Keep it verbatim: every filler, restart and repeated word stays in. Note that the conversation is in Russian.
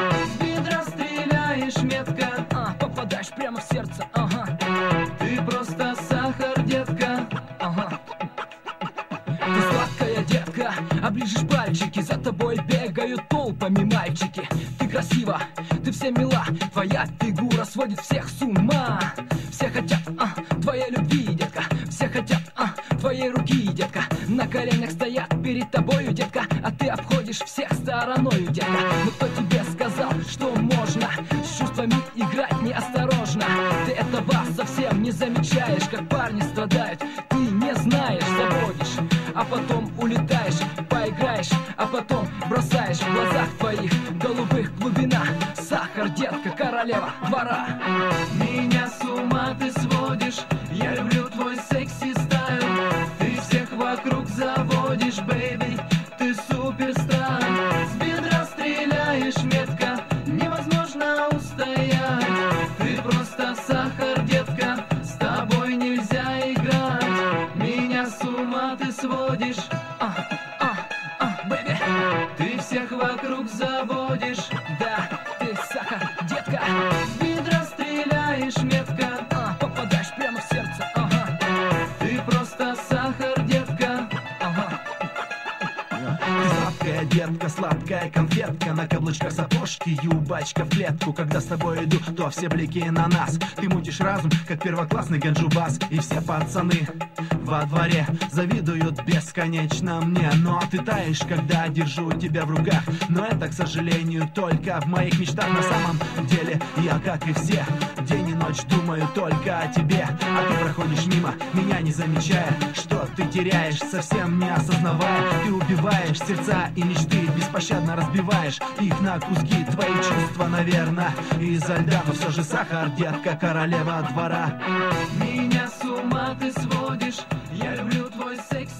С бедра стреляешь метко, а, попадаешь прямо в сердце, ага. Ты просто сахар, детка, ага. Ты сладкая детка, оближешь пальчики, за тобой бегают толпами мальчики. Ты красива, ты вся мила, твоя фигура сводит всех с ума. Все хотят, а, твоей любви, детка, все хотят, а, твоей руки, детка. На коленях стоят перед тобою, детка, а ты обходишь всех стороною, детка. Но кто тебе сказал, что можно с чувствами играть неосторожно? Ты этого совсем не замечаешь, как парни страдают. Ты не знаешь, заводишь, а потом улетаешь, поиграешь, а потом бросаешь. В глазах твоих голубых глубина. Сахар, детка, королева двора. Меня с ума ты сводишь, я люблю твой секси стайл. Ты всех вокруг заводишь, бэйби, ты суперстар. С бедра стреляешь метко, невозможно устоять. Ты просто сахар, детка, с тобой нельзя играть. Меня с ума ты сводишь, А, а, а, бэйби, ты всех вокруг заводишь. да, ты сахар, детка, С бедра стреляешь метко, а, попадаешь прямо в сердце, ага, ты просто сахар, детка. ага. Ты сладкая детка, сладкая конфетка, на каблучках сапожки, юбачка в клетку. Когда с тобой иду, то все блики на нас. Ты мутишь разум, как первоклассный ганджубас. И все пацаны во дворе завидуют бесконечно мне. Но ты таешь, когда держу тебя в руках. Но это, к сожалению, только в моих мечтах. На самом деле я, как и все, день и ночь думаю только о тебе. А ты проходишь мимо, меня не замечая. Что ты теряешь, совсем не осознавая. Ты убиваешь сердца и мечты, беспощадно разбиваешь их на куски. Твои чувства, наверное, изо льда. Но все же сахар, детка, королева двора. Меня с ума ты сводишь, я люблю твой секс.